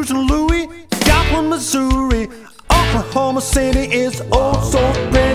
Louis, Joplin, Missouri, Oklahoma City is oh so pretty.